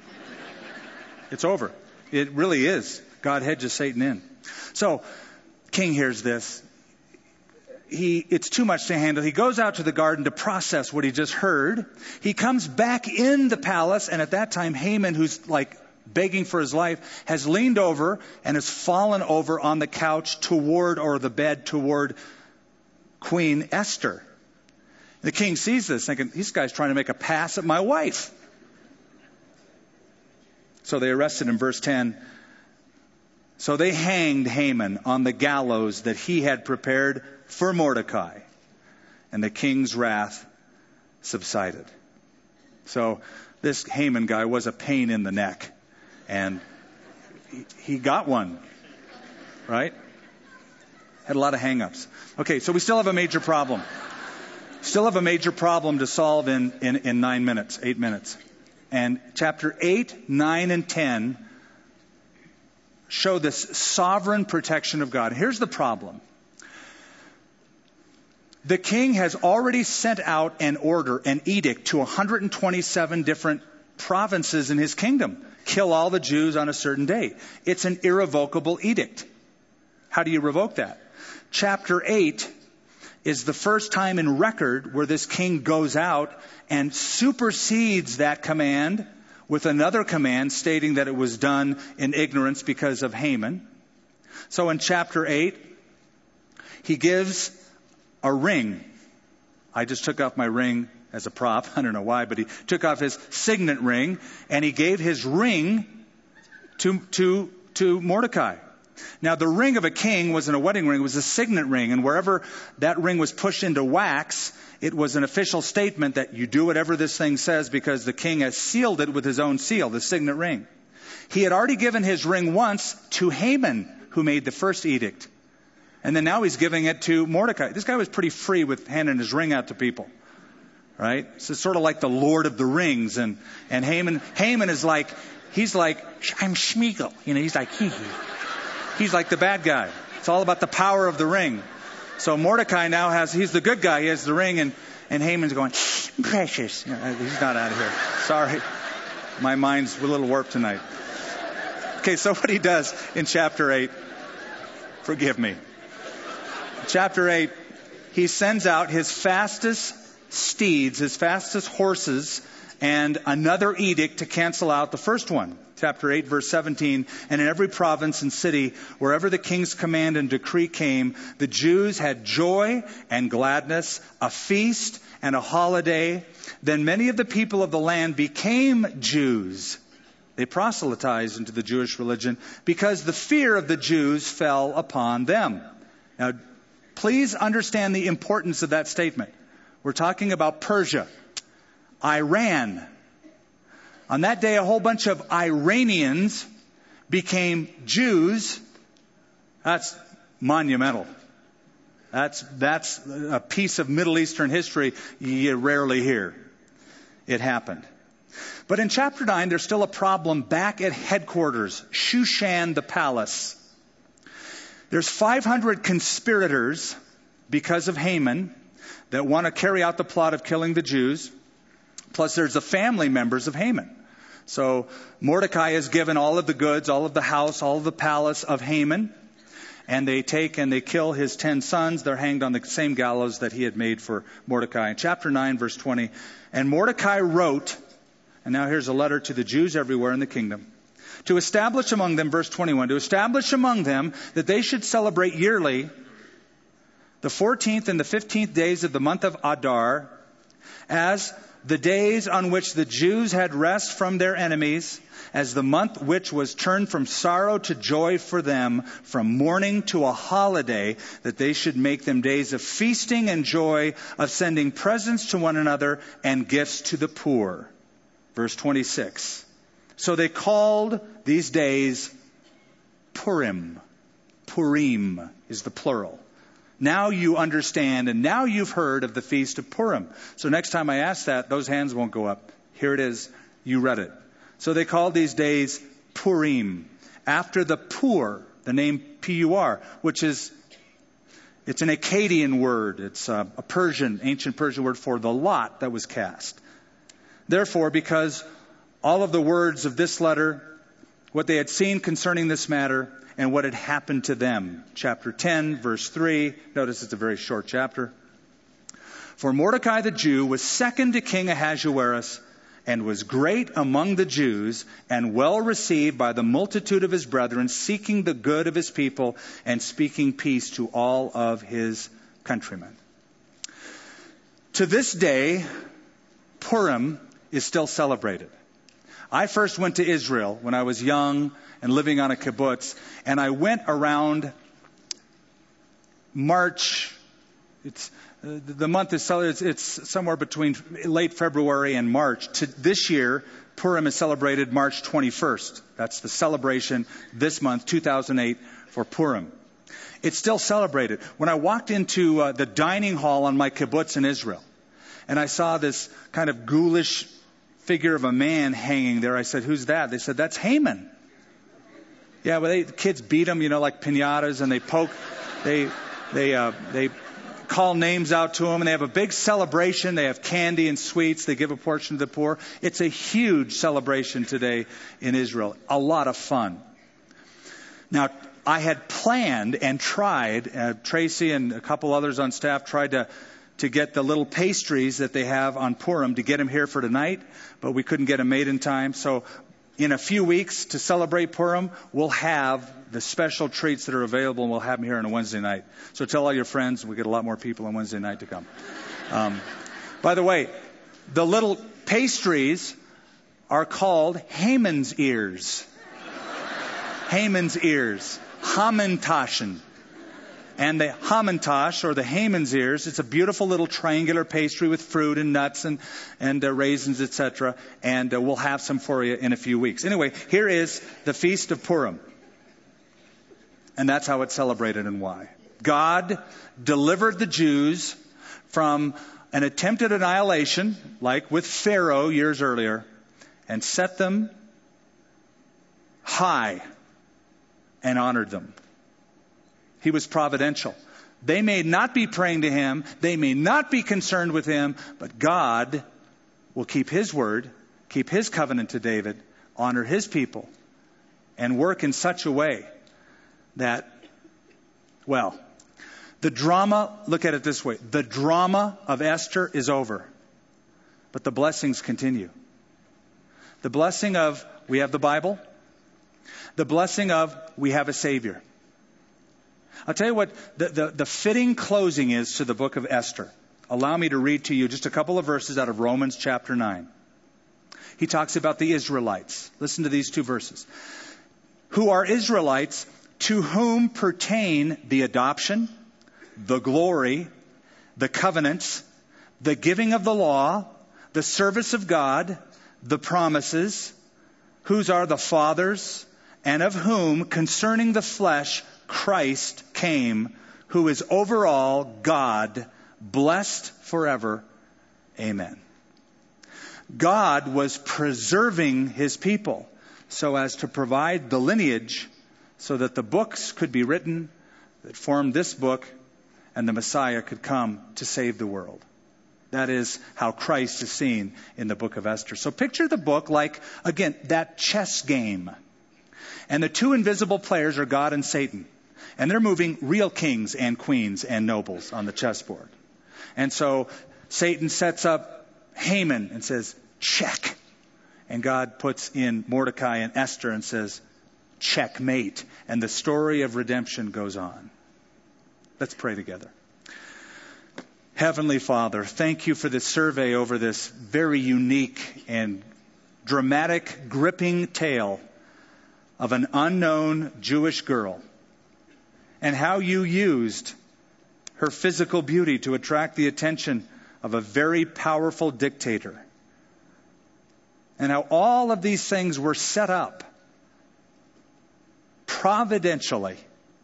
It's over. It really is. God hedges Satan in. So, king hears this. It's too much to handle. He goes out to the garden to process what he just heard. He comes back in the palace, and at that time, Haman, who's like begging for his life, has leaned over and has fallen over on the couch or the bed toward Queen Esther. The king sees this, thinking, this guy's trying to make a pass at my wife. So they arrested him, verse 10. So they hanged Haman on the gallows that he had prepared for Mordecai. And the king's wrath subsided. So this Haman guy was a pain in the neck. And he got one. Right? Had a lot of hang-ups. Okay, so we still have a major problem. Still have a major problem to solve in 8 minutes. And chapter 8, 9, and 10 show this sovereign protection of God. Here's the problem. The king has already sent out an edict to 127 different provinces in his kingdom. Kill all the Jews on a certain day. It's an irrevocable edict. How do you revoke that? Chapter 8 is the first time in record where this king goes out and supersedes that command with another command stating that it was done in ignorance because of Haman. So in chapter 8, he gives a ring. I just took off my ring as a prop. I don't know why, but he took off his signet ring and he gave his ring to Mordecai. Now, the ring of a king wasn't a wedding ring, it was a signet ring. And wherever that ring was pushed into wax, it was an official statement that you do whatever this thing says because the king has sealed it with his own seal, the signet ring. He had already given his ring once to Haman, who made the first edict. And then now he's giving it to Mordecai. This guy was pretty free with handing his ring out to people. Right? So it's sort of like the Lord of the Rings. And Haman is like, he's like, I'm Schmeagol. He's like, he's like the bad guy. It's all about the power of the ring. So Mordecai now he's the good guy. He has the ring and Haman's going, precious. He's not out of here. Sorry. My mind's a little warped tonight. Okay, so what he does in chapter 8, forgive me. Chapter 8, he sends out his fastest steeds, his fastest horses, and another edict to cancel out the first one. Chapter 8, verse 17, and in every province and city, wherever the king's command and decree came, the Jews had joy and gladness, a feast and a holiday. Then many of the people of the land became Jews. They proselytized into the Jewish religion because the fear of the Jews fell upon them. Now, please understand the importance of that statement. We're talking about Persia, Iran. On that day, a whole bunch of Iranians became Jews. That's monumental. That's a piece of Middle Eastern history you rarely hear. It happened. But in chapter 9, there's still a problem back at headquarters, Shushan the palace. There's 500 conspirators because of Haman that want to carry out the plot of killing the Jews. Plus, there's the family members of Haman. So Mordecai is given all of the goods, all of the house, all of the palace of Haman. And they take and they kill his 10 sons. They're hanged on the same gallows that he had made for Mordecai. In chapter 9, verse 20, and Mordecai wrote, and now here's a letter to the Jews everywhere in the kingdom, to establish among them, verse 21, to establish among them that they should celebrate yearly the 14th and the 15th days of the month of Adar as the days on which the Jews had rest from their enemies, as the month which was turned from sorrow to joy for them, from mourning to a holiday, that they should make them days of feasting and joy, of sending presents to one another and gifts to the poor. Verse 26. So they called these days Purim. Purim is the plural. Now you understand, and now you've heard of the feast of Purim. So next time I ask that, those hands won't go up. Here it is. You read it. So they called these days Purim, after the Pur, the name P-U-R, which is, it's an Akkadian word. It's a Persian, ancient Persian word for the lot that was cast. Therefore, because all of the words of this letter, what they had seen concerning this matter, and what had happened to them. Chapter 10, verse 3. Notice it's a very short chapter. For Mordecai the Jew was second to King Ahasuerus, and was great among the Jews, and well received by the multitude of his brethren, seeking the good of his people, and speaking peace to all of his countrymen. To this day, Purim is still celebrated. I first went to Israel when I was young and living on a kibbutz, and I went around March. The month is it's somewhere between late February and March. This year, Purim is celebrated March 21st. That's the celebration this month, 2008, for Purim. It's still celebrated. When I walked into the dining hall on my kibbutz in Israel, and I saw this kind of ghoulish figure of a man hanging there, I said, "Who's that?" They said, "That's Haman." Yeah, well, the kids beat him, like piñatas, and they poke, they call names out to him, and they have a big celebration. They have candy and sweets. They give a portion to the poor. It's a huge celebration today in Israel. A lot of fun. Now, I had planned and tried, Tracy and a couple others on staff tried to get the little pastries that they have on Purim to get them here for tonight, but we couldn't get them made in time. So in a few weeks to celebrate Purim, we'll have the special treats that are available, and we'll have them here on a Wednesday night. So tell all your friends, we get a lot more people on Wednesday night to come. By the way, the little pastries are called Haman's ears. Haman's ears. Hamantaschen. And the Hamantash, or the Haman's ears, it's a beautiful little triangular pastry with fruit and nuts and raisins, etc. And we'll have some for you in a few weeks. Anyway, here is the Feast of Purim. And that's how it's celebrated and why. God delivered the Jews from an attempted annihilation, like with Pharaoh years earlier, and set them high and honored them. He was providential. They may not be praying to him. They may not be concerned with him. But God will keep his word, keep his covenant to David, honor his people, and work in such a way that, the drama, look at it this way. The drama of Esther is over. But the blessings continue. The blessing of, we have the Bible. The blessing of, we have a Savior. I'll tell you what the fitting closing is to the book of Esther. Allow me to read to you just a couple of verses out of Romans chapter 9. He talks about the Israelites. Listen to these two verses. Who are Israelites, to whom pertain the adoption, the glory, the covenants, the giving of the law, the service of God, the promises, whose are the fathers, and of whom concerning the flesh Christ came, who is over all God, blessed forever. Amen. God was preserving his people so as to provide the lineage so that the books could be written that formed this book and the Messiah could come to save the world. That is how Christ is seen in the book of Esther. So picture the book like, again, that chess game. And the two invisible players are God and Satan. And they're moving real kings and queens and nobles on the chessboard. And so Satan sets up Haman and says, check. And God puts in Mordecai and Esther and says, checkmate. And the story of redemption goes on. Let's pray together. Heavenly Father, thank you for this survey over this very unique and dramatic, gripping tale of an unknown Jewish girl, and how you used her physical beauty to attract the attention of a very powerful dictator. And how all of these things were set up providentially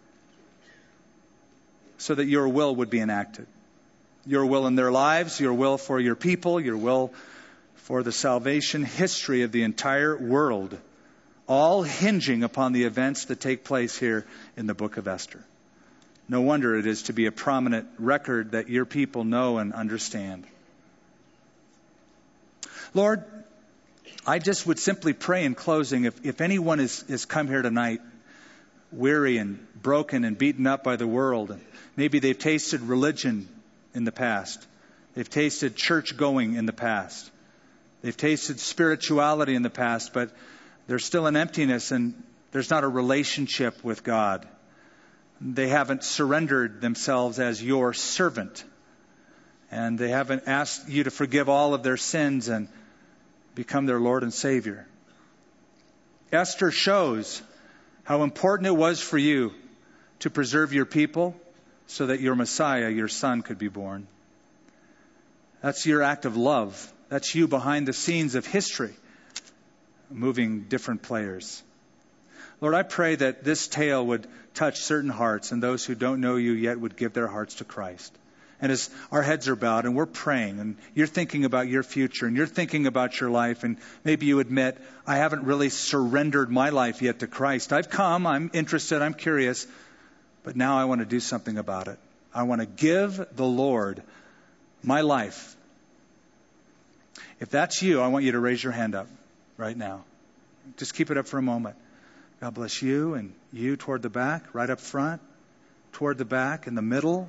so that your will would be enacted. Your will in their lives, your will for your people, your will for the salvation history of the entire world, all hinging upon the events that take place here in the book of Esther. No wonder it is to be a prominent record that your people know and understand. Lord, I just would simply pray in closing, if anyone is come here tonight weary and broken and beaten up by the world. And maybe they've tasted religion in the past. They've tasted church going in the past. They've tasted spirituality in the past, but there's still an emptiness and there's not a relationship with God. They haven't surrendered themselves as your servant. And they haven't asked you to forgive all of their sins and become their Lord and Savior. Esther shows how important it was for you to preserve your people so that your Messiah, your son, could be born. That's your act of love. That's you behind the scenes of history, moving different players. Lord, I pray that this tale would touch certain hearts, and those who don't know you yet would give their hearts to Christ. And as our heads are bowed and we're praying and you're thinking about your future and you're thinking about your life, and maybe you admit, I haven't really surrendered my life yet to Christ. I've come, I'm interested, I'm curious, but now I want to do something about it. I want to give the Lord my life. If that's you, I want you to raise your hand up right now. Just keep it up for a moment. God bless you, and you toward the back, right up front, toward the back, in the middle.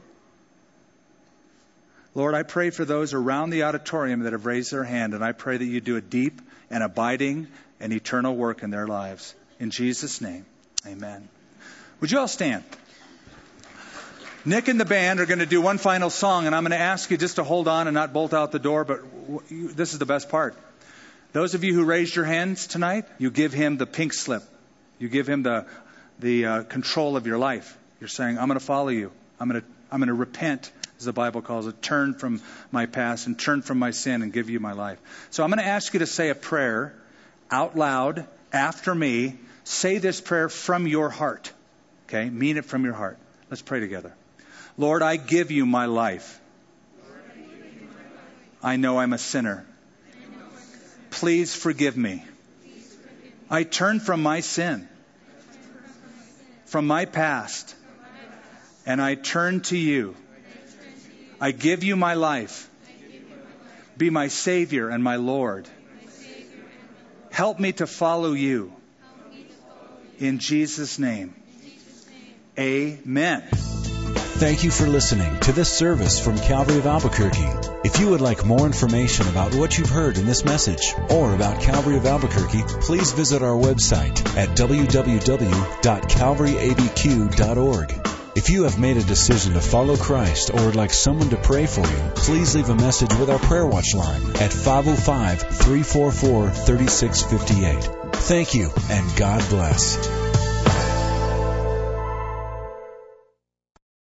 Lord, I pray for those around the auditorium that have raised their hand, and I pray that you do a deep and abiding and eternal work in their lives. In Jesus' name, amen. Would you all stand? Nick and the band are going to do one final song, and I'm going to ask you just to hold on and not bolt out the door, but this is the best part. Those of you who raised your hands tonight, you give him the pink slip. You give him the control of your life. You're saying, I'm going to follow you. I'm going to repent, as the Bible calls it, turn from my past and turn from my sin and give you my life. So I'm going to ask you to say a prayer out loud after me. Say this prayer from your heart. Okay? Mean it from your heart. Let's pray together. Lord, I give you my life. I know I'm a sinner. Please forgive me. I turn from my sin, from my past, and I turn to you. I give you my life. Be my Savior and my Lord. Help me to follow you. In Jesus' name. Amen. Thank you for listening to this service from Calvary of Albuquerque. If you would like more information about what you've heard in this message or about Calvary of Albuquerque, please visit our website at www.calvaryabq.org. If you have made a decision to follow Christ or would like someone to pray for you, please leave a message with our Prayer Watch line at 505-344-3658. Thank you, and God bless.